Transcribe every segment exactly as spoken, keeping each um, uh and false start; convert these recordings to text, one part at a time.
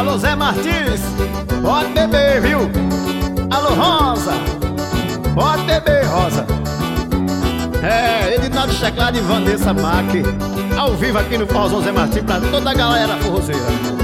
Alô Zé Martins, pode beber, viu? Alô Rosa, pode beber, Rosa. É, editado teclado de Vanessa Mac, ao vivo aqui no Forrozão Zé Martins, pra toda a galera forrozeira.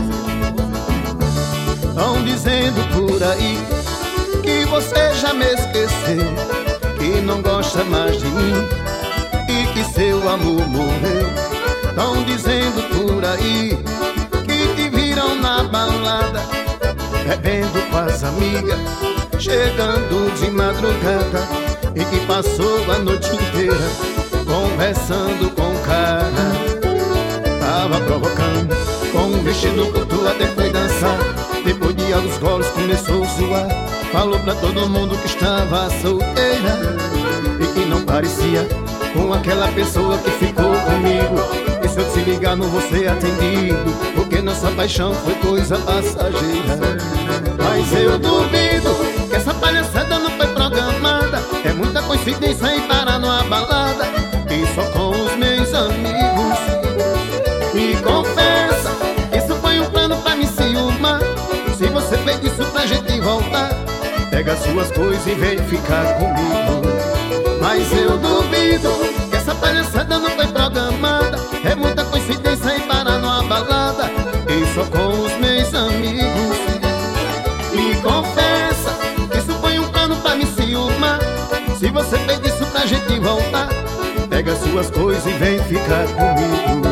Tão dizendo por aí que você já me esqueceu, que não gosta mais de mim e que seu amor morreu. Tão dizendo por aí que te viram na balada, bebendo com as amigas, chegando de madrugada, e que passou a noite inteira conversando com o cara. Tava provocando com um vestido curto, até foi dançar. Depois de alguns goles começou a suar. Falou pra todo mundo que estava solteira e que não parecia com aquela pessoa que ficou comigo. E se eu te ligar não vou ser atendido, porque nossa paixão foi coisa passageira. Mas eu duvido que essa palhaçada não foi programada. É muita coincidência em parar numa balada e só com os meus amigos. Me confessa, isso foi um plano pra me ciúmar. Se você fez isso pra gente voltar, pega suas coisas e vem ficar comigo. Mas eu duvido que essa palhaçada não foi programada. É muita coincidência em parar numa balada e só com os meus amigos. Me confessa, isso foi um plano pra me ciúmar. Se você fez isso pra gente voltar, pega suas coisas e vem ficar comigo.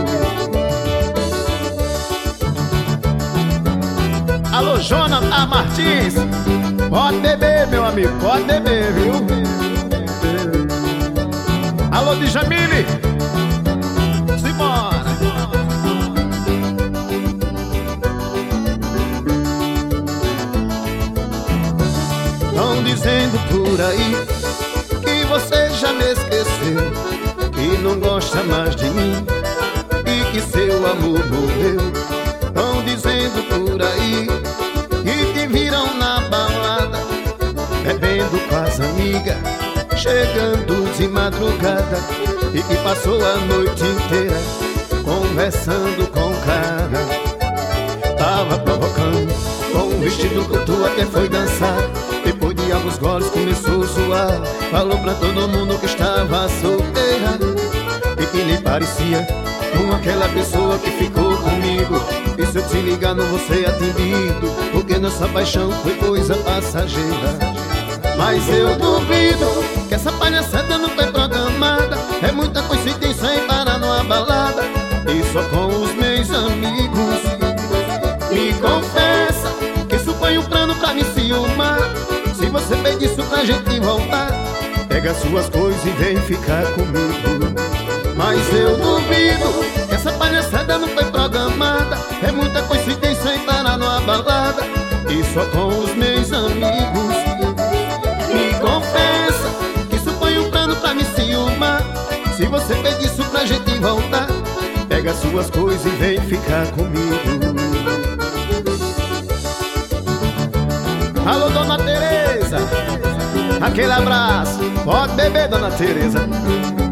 Alô Jonathan Martins, pode beber, meu amigo, pode beber, viu? Alô Djamile, simbora. Tão dizendo por aí que você já me esqueceu, que não gosta mais de mim e que seu amor morreu. Tão dizendo por aí que te viram na balada, bebendo com as amigas, chegando de madrugada, e que passou a noite inteira conversando com o cara. Tava provocando com um vestido curto, até foi dançar. Depois de alguns goles começou a zoar. Falou pra todo mundo que estava solteira e que nem parecia com aquela pessoa que ficou comigo. E se eu te ligar não vou ser atendido, porque nossa paixão foi coisa passageira. Mas eu duvido que essa palhaçada não foi programada. É muita coincidência em parar numa balada e só com os meus amigos. Me confessa que isso foi um plano pra me ciúmar. Se você fez isso pra gente voltar, pega suas coisas e vem ficar comigo. Mas eu duvido que essa palhaçada não foi programada. É muita coincidência em parar numa balada e só com os meus amigos. Me confessa que isso foi um plano pra me ciúmar. Se você fez isso pra gente voltar, pega suas coisas e vem ficar comigo. Alô Dona Tereza, aquele abraço, pode beber Dona Tereza.